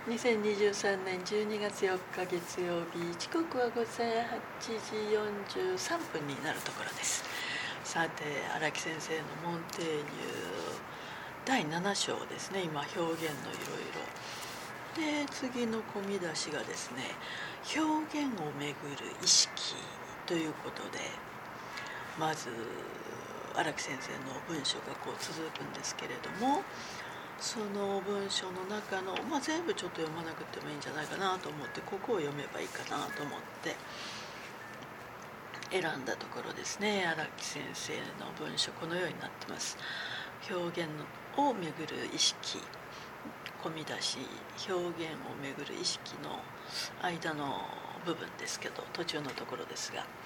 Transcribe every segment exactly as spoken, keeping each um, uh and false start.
にせんにじゅうさんねんじゅうにがつよっか月曜日、時刻はごぜんはちじよんじゅうさんぷんになるところです。さて、荒木先生のモンテーニュだいなな章ですね。今表現のいろいろで、次の込み出しがですね、表現をめぐる意識ということで、まず荒木先生の文章がこう続くんですけれども、その文章の中の、まあ、全部ちょっと読まなくてもいいんじゃないかなと思って、ここを読めばいいかなと思って選んだところですね。荒木先生の文章このようになってます。表現をめぐる意識、込み出し、表現をめぐる意識の間の部分ですけど、途中のところですが、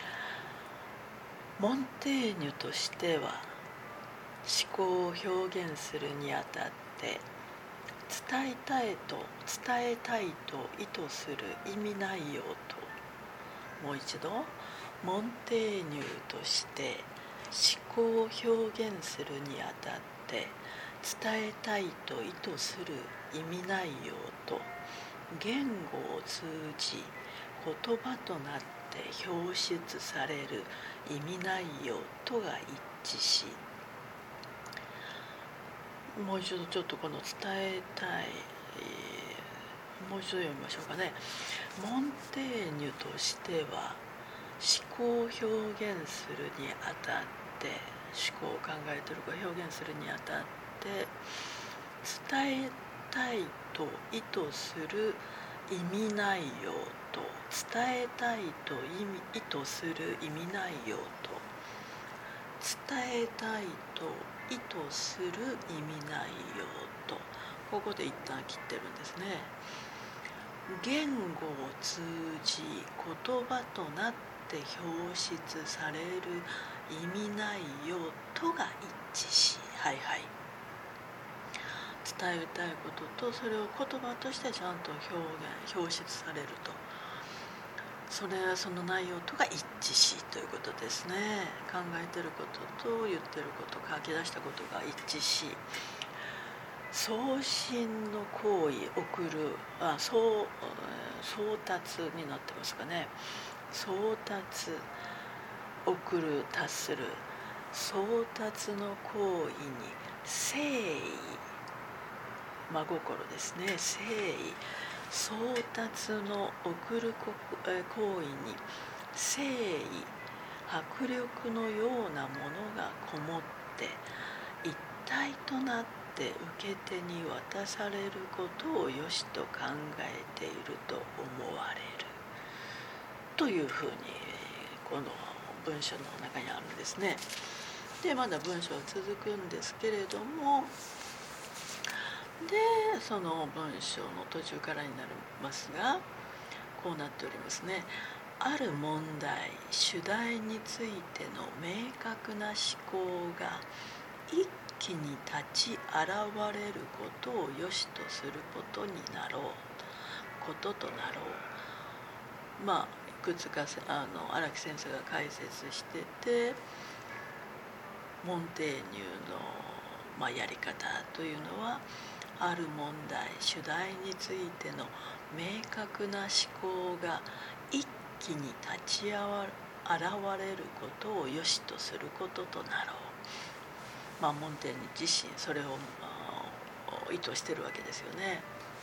モンテーニュとしては思考を表現するにあたって伝えたいと伝えたいと意図する意味内容と、もう一度、モンテーニュとして思考を表現するにあたって伝えたいと意図する意味内容と、言語を通じ言葉となって表出される意味内容とが一致し、もう一度ちょっとこの伝えたい、えー、もう一度読みましょうかね。モンテーニュとしては思考を表現するにあたって、思考を考えているか表現するにあたって伝えたいと意図する意味内容と、伝えたいと意味意図する意味内容と、伝えたいと意図する意味内容と、ここで一旦切ってるんですね。言語を通じ言葉となって表出される意味内容とが一致し、はいはい、伝えたいこととそれを言葉としてちゃんと表現表出されると、それはその内容とが一致しということですね。考えていることと言っていること、書き出したことが一致し、送信の行為、送る、あ、送、送達になってますかね。送達、送る、達する、送達の行為に誠意、真心ですね。誠意、送達の送る行為に誠意、迫力のようなものがこもって一体となって受け手に渡されることをよしと考えていると思われるというふうにこの文章の中にあるんですね。でまだ文章は続くんですけれども、でその文章の途中からになりますが、こうなっておりますね。ある問題、主題についての明確な思考が一気に立ち現れることを良しとすることになろうこととなろう。まあいくつかあの荒木先生が解説してて、モンテーニュの、まあ、やり方というのは、ある問題、主題についての明確な思考が一気に立ち現れることを良しとすることとなろう。まあモンテーニュ自身それを意図してるわけですよね。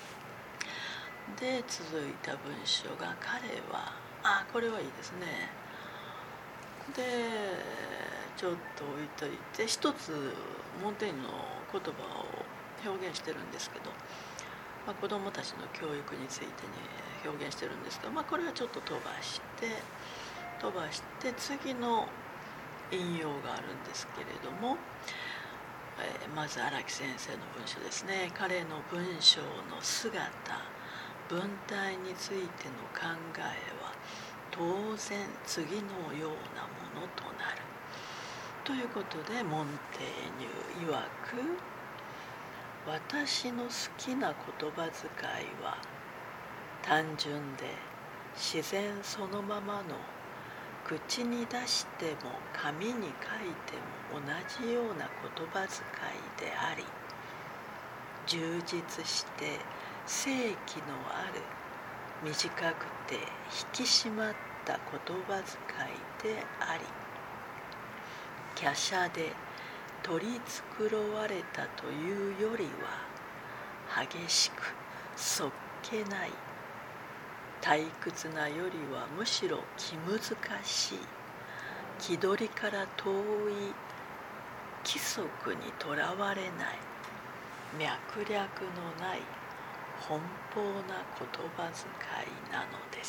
で続いた文章が、彼は、あ、これはいいですね。でちょっと置いといて、一つモンテーニュの言葉を表現してるんですけど、まあ、子どもたちの教育についてに表現してるんですが、まあ、これはちょっと飛ばして飛ばして次の引用があるんですけれども、えー、まず荒木先生の文章ですね。彼の文章の姿、文体についての考えは当然次のようなものとなるということで、モンテーニュ曰く、私の好きな言葉遣いは単純で自然そのままの、口に出しても紙に書いても同じような言葉遣いであり、充実して正気のある短くて引き締まった言葉遣いであり、華奢で取り繕われたというよりは激しくそっけない、退屈なよりはむしろ気難しい、気取りから遠い規則にとらわれない、脈略のない奔放な言葉遣いなのです。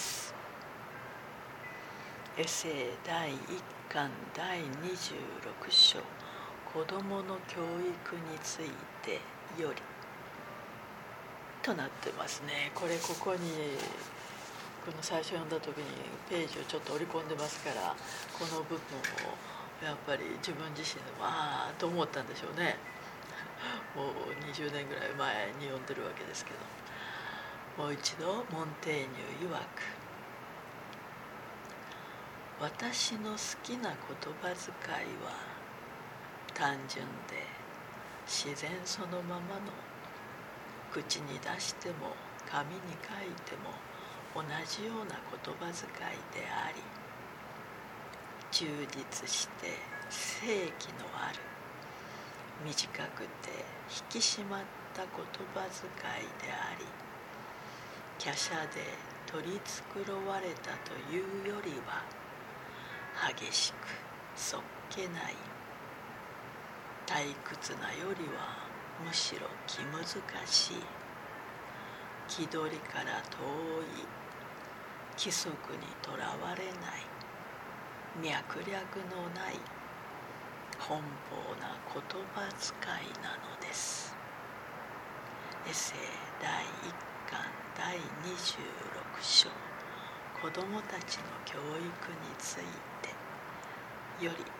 エセイだいいっかんだいにじゅうろく章、子どもの教育についてよりとなってますね。これここにこの最初読んだ時にページをちょっと織り込んでますから、この部分をやっぱり自分自身でもああと思ったんでしょうね。もうにじゅうねんぐらい前に読んでるわけですけど、もう一度モンテーニュ曰く、私の好きな言葉遣いは単純で自然そのままの、口に出しても紙に書いても同じような言葉遣いであり、充実して正気のある短くて引き締まった言葉遣いであり、華奢で取り繕われたというよりは激しくそっけない、退屈なよりはむしろ気難しい、気取りから遠い規則にとらわれない、脈略のない奔放な言葉遣いなのです。エセイだいいっかんだいにじゅうろく章、子どもたちの教育についてより。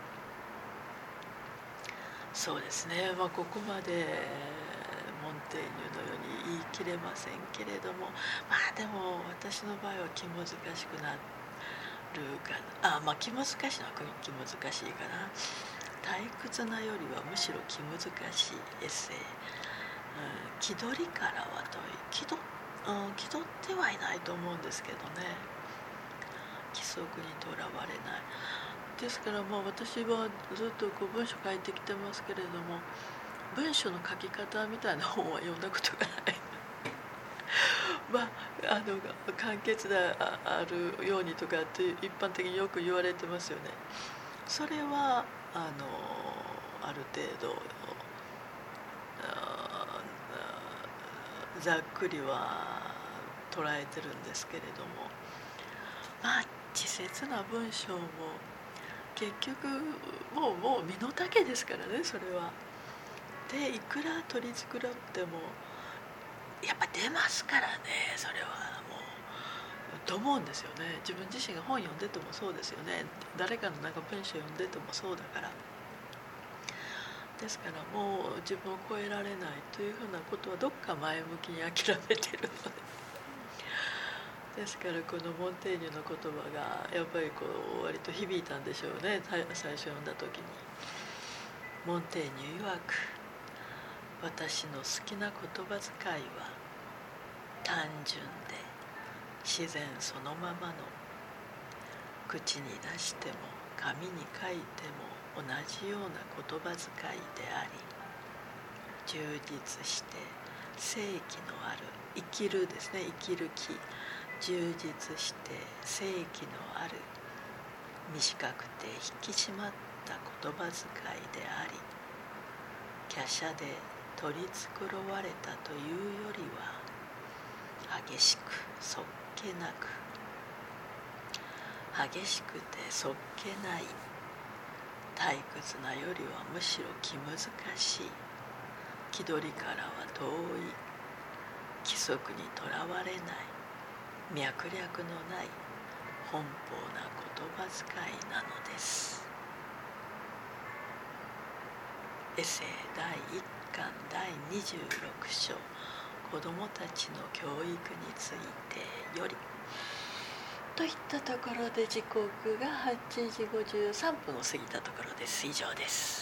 そうですね、まあ、ここまでモンテーニュのように言い切れませんけれども、まあでも私の場合は気難しくなるかなあ、まあ気難しいのは気難しいかな。退屈なよりはむしろ気難しいエッセイ、うん、気取りからはとい気取、うん、気取ってはいないと思うんですけどね、規則にとらわれない。ですからまあ私はずっとこう文章書いてきてますけれども、文章の書き方みたいな本は読んだことがないまああの簡潔であるようにとかって一般的によく言われてますよね。それはあのある程度ざっくりは捉えてるんですけれども、まあ稚拙な文章も結局もうもう身の丈ですからね、それは。でいくら取り繕ってもやっぱ出ますからね、それはもうと思うんですよね。自分自身が本読んでてもそうですよね。誰かのなんか文章読んでてもそうだから。ですからもう自分を超えられないというふうなことはどっか前向きに諦めてるのでですからこのモンテーニュの言葉がやっぱりこう割と響いたんでしょうね、最初読んだ時に。モンテーニュ曰く、私の好きな言葉遣いは単純で自然そのままの、口に出しても紙に書いても同じような言葉遣いであり、充実して正気のある、生きるですね、生きる気、充実して正気のある短くて引き締まった言葉遣いであり、華奢で取り繕われたというよりは激しくそっけなく、激しくてそっけない、退屈なよりはむしろ気難しい、気取りからは遠い、規則にとらわれない、脈略のない奔放な言葉遣いなのです。エセイだいいっかんだいにじゅうろく章、子どもたちの教育についてより。といったところで時刻がはちじごじゅうさんぷんを過ぎたところです。以上です。